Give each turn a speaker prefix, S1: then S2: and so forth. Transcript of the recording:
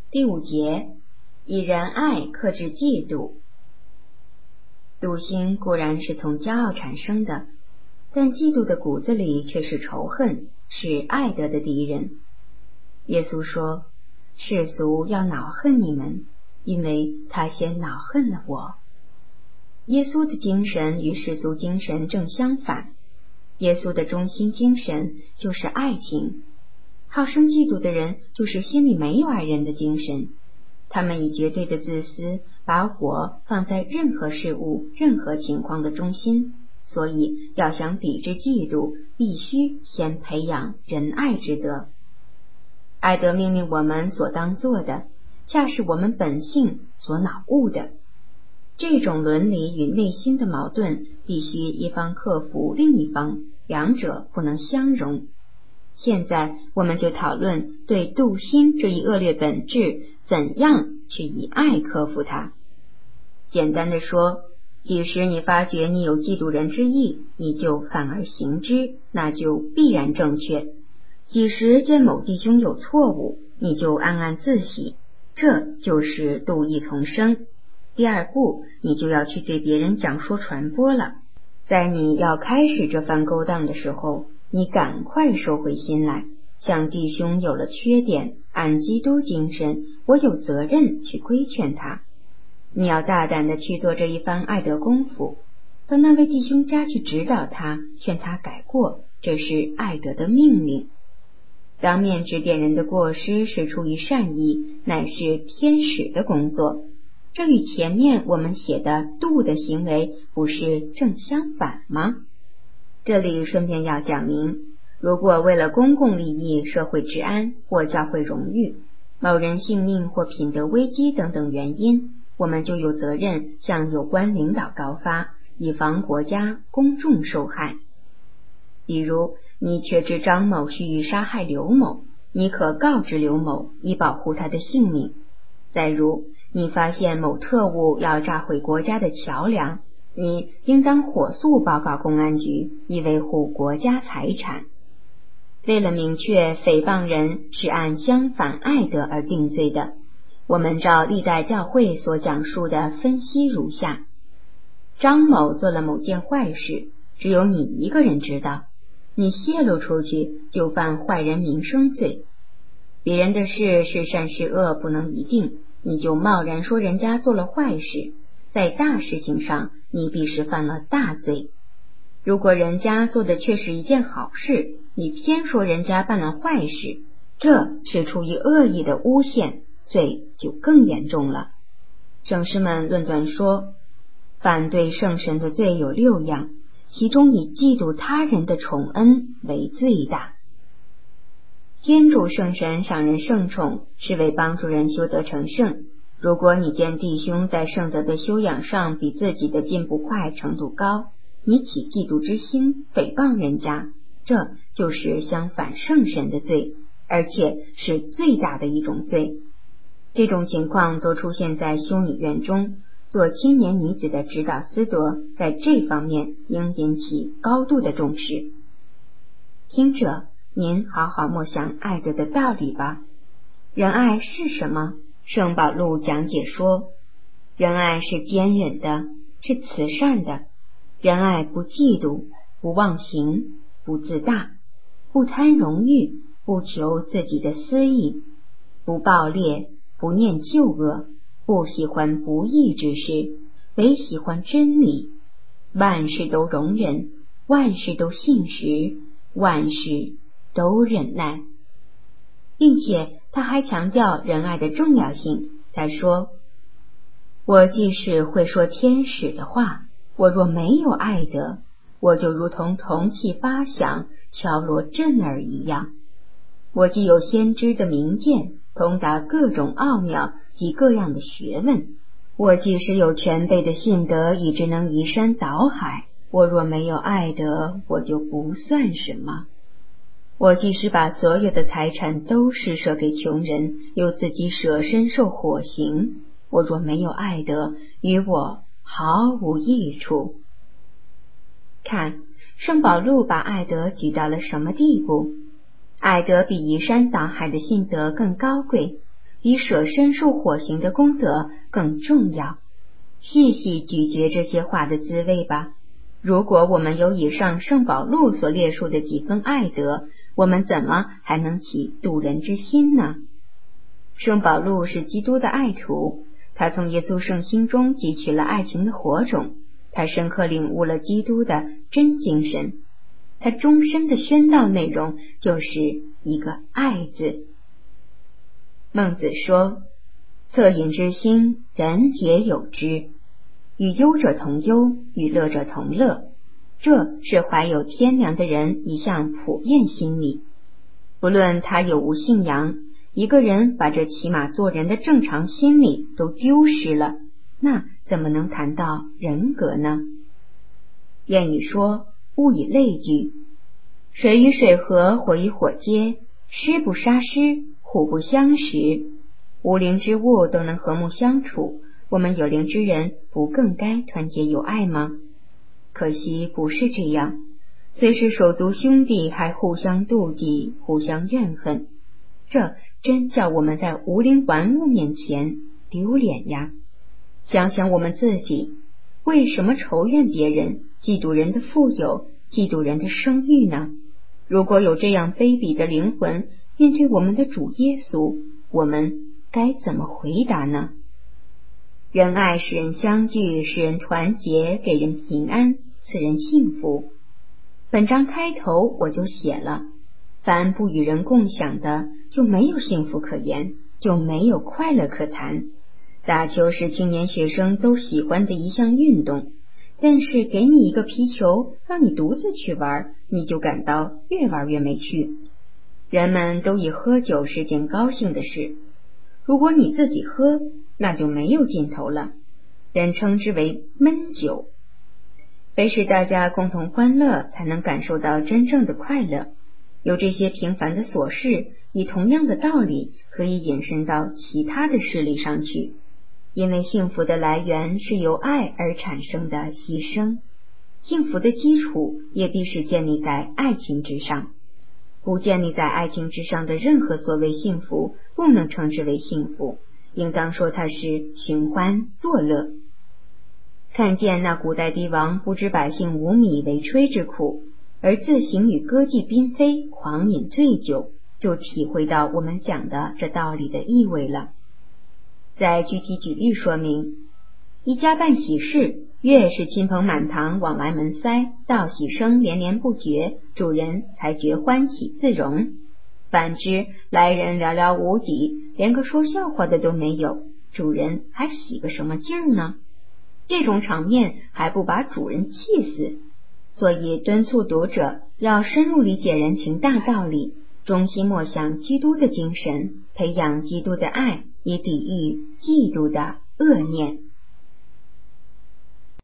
S1: 第5节，以仁爱克制嫉妒。妒心固然是从骄傲产生的，但嫉妒的骨子里却是仇恨，是爱德的敌人。耶稣说，世俗要恼恨你们，因为他先恼恨了我。耶稣的精神与世俗精神正相反，耶稣的中心精神就是爱情。好生嫉妒的人就是心里没有爱人的精神，他们以绝对的自私把我放在任何事物任何情况的中心，所以要想抵制嫉妒，必须先培养仁爱之德。爱德命令我们所当做的，恰是我们本性所恼恶的。这种伦理与内心的矛盾必须一方克服另一方，两者不能相容。现在我们就讨论对妒心这一恶劣本质怎样去以爱克服它。简单的说，即使你发觉你有嫉妒人之意，你就反而行之，那就必然正确。几时见某弟兄有错误，你就暗暗自喜，这就是妒意丛生。第2步，你就要去对别人讲说传播了。在你要开始这番勾当的时候，你赶快收回心来，像弟兄有了缺点，按基督精神，我有责任去规劝他。你要大胆地去做这一番爱德功夫，到那位弟兄家去指导他，劝他改过，这是爱德的命令。当面指点人的过失是出于善意，乃是天使的工作。这与前面我们写的妒的行为不是正相反吗？这里顺便要讲明，如果为了公共利益、社会治安或教会荣誉，某人性命或品德危机等等原因，我们就有责任向有关领导告发，以防国家公众受害。比如你确知张某蓄意杀害刘某，你可告知刘某，以保护他的性命。再如你发现某特务要炸毁国家的桥梁，你应当火速报告公安局，以维护国家财产。为了明确诽谤人是按相反爱德而定罪的，我们照历代教会所讲述的分析如下：张某做了某件坏事，只有你一个人知道，你泄露出去就犯坏人名声罪。别人的事是善是恶不能一定，你就贸然说人家做了坏事，在大事情上你必是犯了大罪。如果人家做的却是一件好事，你偏说人家办了坏事，这是出于恶意的诬陷，罪就更严重了。圣师们论断说，反对圣神的罪有6样，其中以嫉妒他人的宠恩为最大。天主圣神赏人圣宠，是为帮助人修德成圣。如果你见弟兄在圣德的修养上比自己的进步快，程度高，你起嫉妒之心，诽谤人家，这就是相反圣神的罪，而且是最大的一种罪。这种情况都出现在修女院中，做青年女子的指导司铎在这方面应引起高度的重视。听者，您好好默想爱德的道理吧。仁爱是什么？圣保禄讲解说，仁爱是坚忍的，是慈善的。仁爱不嫉妒，不忘形，不自大，不贪荣誉，不求自己的私益，不暴烈，不念旧恶，不喜欢不义之事，唯喜欢真理。万事都容忍，万事都信实，万事都忍耐。并且他还强调仁爱的重要性。他说，我即使会说天使的话，我若没有爱德，我就如同铜器发响，敲锣震耳一样。我既有先知的明鉴，通达各种奥妙及各样的学问，我即使有全备的信德，以致能移山倒海，我若没有爱德，我就不算什么。我即使把所有的财产都施舍给穷人，又自己舍身受火刑，我若没有爱德，与我毫无益处。看，圣保禄把爱德举到了什么地步？爱德比移山倒海的信德更高贵， 比舍身受火刑的功德更重要。细细咀嚼这些话的滋味吧。如果我们有以上圣保禄所列述的几分爱德，我们怎么还能起度人之心呢？圣保禄是基督的爱徒，他从耶稣圣心中汲取了爱情的火种，他深刻领悟了基督的真精神，他终身的宣道内容就是一个爱字。孟子说，恻隐之心，人皆有之，与忧者同忧，与乐者同乐，这是怀有天良的人一向普遍心理。不论他有无信仰，一个人把这起码做人的正常心理都丢失了，那怎么能谈到人格呢？谚语说，物以类聚，水与水合，火与火接，师不杀师，互不相识。无灵之物都能和睦相处，我们有灵之人不更该团结友爱吗？可惜不是这样，虽是手足兄弟，还互相妒忌，互相怨恨，这真叫我们在无灵玩物面前丢脸呀！想想我们自己，为什么仇怨别人，嫉妒人的富有，嫉妒人的声誉呢？如果有这样卑鄙的灵魂，面对我们的主耶稣，我们该怎么回答呢？仁爱使人相聚，使人团结，给人平安，赐人幸福。本章开头我就写了，凡不与人共享的，就没有幸福可言，就没有快乐可谈。打球是青年学生都喜欢的一项运动，但是给你一个皮球，让你独自去玩，你就感到越玩越没趣。人们都以喝酒是件高兴的事，如果你自己喝，那就没有尽头了，人称之为闷酒。非是大家共同欢乐，才能感受到真正的快乐。有这些平凡的琐事，以同样的道理可以引申到其他的事例上去，因为幸福的来源是由爱而产生的牺牲，幸福的基础也必是建立在爱情之上。不建立在爱情之上的任何所谓幸福，不能称之为幸福，应当说它是寻欢作乐。看见那古代帝王不知百姓无米为炊之苦，而自行与歌妓嫔妃狂饮醉酒，就体会到我们讲的这道理的意味了。再具体举例说明，一家办喜事，越是亲朋满堂往来门塞，道喜声连连不绝，主人才觉欢喜自容。反之，来人寥寥无几，连个说笑话的都没有，主人还喜个什么劲儿呢？这种场面还不把主人气死？所以敦促读者要深入理解人情大道理，衷心默想基督的精神，培养基督的爱，以抵御嫉妒的恶念。